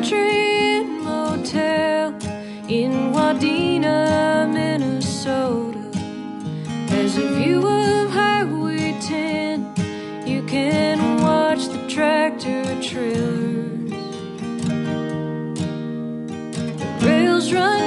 Country Inn Motel in Wadena, Minnesota. There's a view of Highway 10. You can watch the tractor trailers. The rails run